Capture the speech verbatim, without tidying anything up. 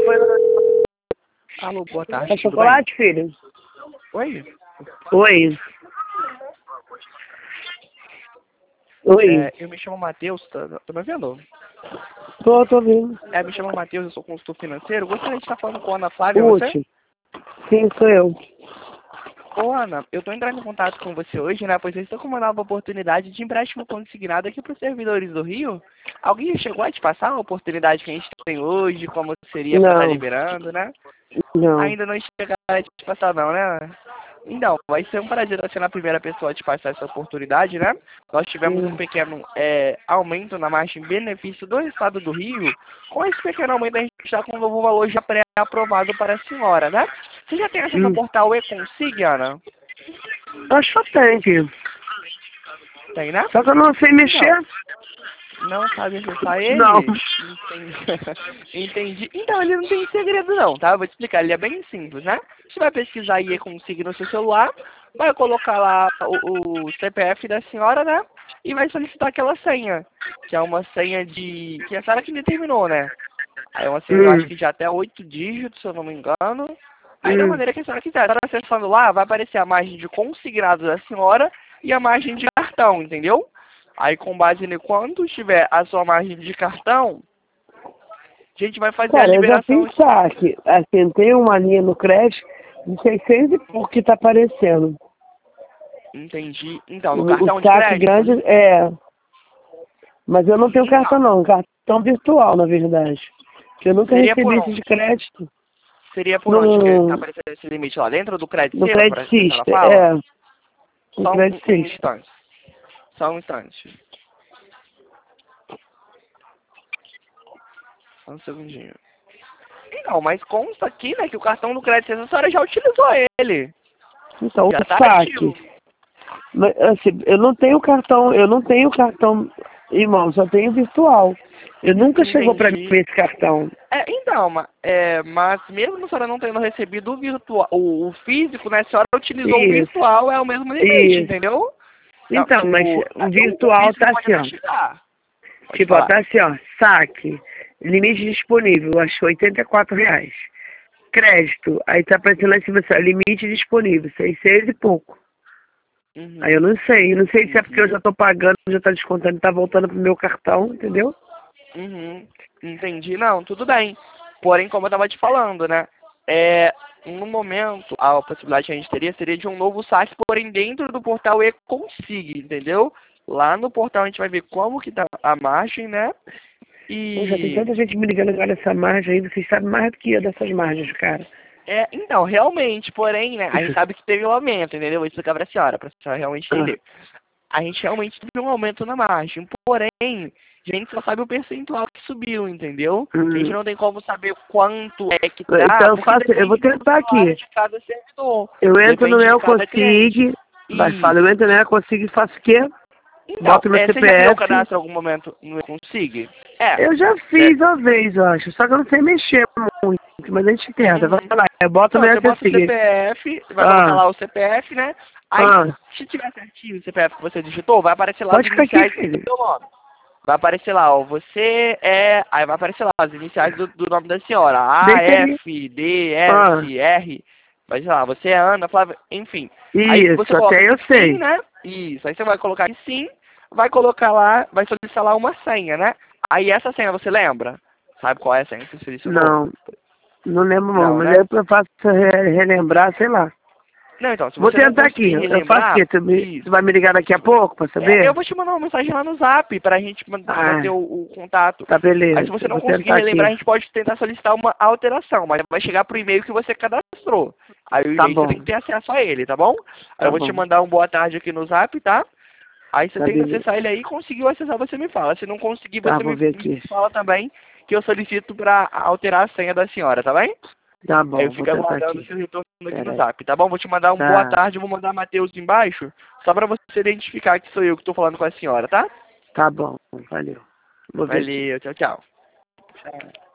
Foi... Alô, boa tarde. É chocolate, filho? Oi? Oi. Oi. É, eu me chamo Matheus, tá, tá me vendo? Tô, tô ouvindo. É, me chamo Matheus, eu sou consultor financeiro. Gostaria de estar falando com a Ana Flávia, você? Útil. Sim, sou eu. Ô, Ana, eu tô entrando em contato com você hoje, né? Pois eu estou com uma nova oportunidade de empréstimo consignado aqui para os servidores do Rio. Alguém chegou a te passar a oportunidade que a gente tem hoje, como seria para estar Não. liberando, né? Não. Ainda não chegaram a te passar não, né? Então, vai ser um prazer estar sendo a primeira pessoa a te passar essa oportunidade, né? Nós tivemos um Hum. pequeno é, aumento na margem benefício do Estado do Rio. Com esse pequeno aumento, a gente está com um novo valor já pré-aprovado para a senhora, né? Você já tem acesso ao Hum. portal e-consig, Ana? Acho que tem, filho. Tem, né? Só que eu não sei mexer. Não, não sabe acessar ele? Não. Entendi. Entendi. Então, ele não tem segredo não, tá? Eu vou te explicar. Ele é bem simples, né? Você vai pesquisar aí e-consig no seu celular, vai colocar lá o, o C P F da senhora, né? E vai solicitar aquela senha, que é uma senha de... que a senhora que determinou, né? Aí é uma senha, eu acho Hum. que de até oito dígitos, se eu não me engano. Aí da Hum. maneira que a senhora quiser. A senhora acessando lá, vai aparecer a margem de consignado da senhora e a margem de cartão, entendeu? Aí com base em quanto tiver a sua margem de cartão, a gente vai fazer a Cara, eu já liberação. fiz saque. Assim, tem uma linha no crédito de seiscentos e pouco que tá aparecendo. Entendi. Então, no O, cartão o de saque crédito? grande é... Mas eu não tenho Então, cartão não, cartão virtual, na verdade. Que eu nunca seria por recebi esse onde? de crédito. Seria por onde que tá No, aparecendo esse limite lá? Dentro do crédito no Saver, Credit parece que a senhora System, fala? é. No Só um, Credit um, um System. instante. Só um instante. Só um segundinho. Então, mas consta aqui, né, que o cartão do crédito Saver, a senhora já utilizou ele. Então, Já o tá ativo. saque. Mas, assim, eu não tenho cartão, eu não tenho cartão, irmão, só tenho virtual. Eu nunca chegou pra mim Entendi. esse cartão. É, então, ma- é, mas mesmo a senhora não tendo recebido o virtual, o, o físico, né, a senhora utilizou o Isso, virtual, é o mesmo limite, isso. entendeu? Não, Então, mas tipo, o o, o virtual físico tá pode assim, até ó. chegar. Pode Tipo, ó, falar. tá assim, ó, saque, limite disponível, acho que oitenta e quatro reais. Crédito, aí tá aparecendo lá em cima, assim, ó, limite disponível, seiscentos e pouco. Aí eu Uhum, não sei, não sei se é porque eu entendi. já tô pagando, já tá descontando, tá voltando pro meu cartão, entendeu? Uhum, entendi. Não, tudo bem. Porém, como eu tava te falando, né, é, no momento, a possibilidade que a gente teria seria de um novo saque, porém dentro do portal e-consig, entendeu? Lá no portal a gente vai ver como que tá a margem, né? Pô, já tem E tanta gente me ligando agora dessa margem aí, vocês sabem mais do que eu dessas margens, cara. é, então, realmente, porém, né, a gente sabe que teve um aumento, entendeu? Vou explicar pra senhora, pra senhora realmente Ah, entender. A gente realmente teve um aumento na margem, porém, a gente só sabe o percentual que subiu, entendeu? A gente hum. não tem como saber quanto é que tá, Então eu porque faço, eu vou depende do tentar usuário aqui. de cada servidor, Eu entro no depende de meu cada cliente. Consig, vai, fala, eu Isso. entro no meu Consig e faço o quê? Então, Boto meu é, você já criou o C P F. cadastro em algum momento no Consig? É. Eu já Cê, fiz uma vez, eu acho, só que eu não sei mexer muito, mas a gente tenta, vai uhum. lá, eu boto Então, meu você bota o Consig. C P F, vai colocar Ah, lá o C P F, né? Aí, ah, se tiver certinho o C P F que você digitou, vai aparecer lá as pode ficar aqui, iniciais do filho. seu nome. Vai aparecer lá, ó, você é... Aí vai aparecer lá as iniciais do, do nome da senhora. A, Deixa aí. F, D, Ah, S, R. Vai sei lá, você é Ana, Flávia, enfim. Aí você isso, coloca até eu sim, sei. né? Isso. Aí você vai colocar sim, vai colocar lá, vai solicitar lá uma senha, né? Aí essa senha você lembra? Sabe qual é a senha que você solicitou? Não, não lembro não, Não, mas né? aí eu faço re- relembrar, sei lá. Não, então, se Vou você não tentar aqui, conseguir eu faço o relembrar, quê? Tu, me, tu isso. vai me ligar daqui a pouco pra É, eu saber? vou te mandar uma mensagem lá no Zap pra gente man- manter Ah, o, o contato. tá Aí se beleza, você eu não vou conseguir tentar aqui. relembrar, a gente pode tentar solicitar uma alteração, mas vai chegar pro e-mail que você cadastrou. Aí o Tá e-mail você tem bom, que ter acesso a ele, tá bom? Aí eu tá vou te bom, mandar um boa tarde aqui no Zap, tá? Aí você tá tenta beleza. acessar ele aí, conseguiu acessar, você me fala. Se não conseguir, Tá, você vou me, ver me aqui. fala também, que eu solicito pra alterar a senha da senhora, tá bem? Tá Aí eu bom, vou fico tentar aguardando o aqui. seu retorno aqui no Pera aí. Zap, tá bom? Vou te mandar um boa Tá, tarde, vou mandar Matheus embaixo, só pra você identificar que sou eu que tô falando com a senhora, tá? tá bom, valeu. Vou ver aqui. Valeu, tchau, tchau. Tchau.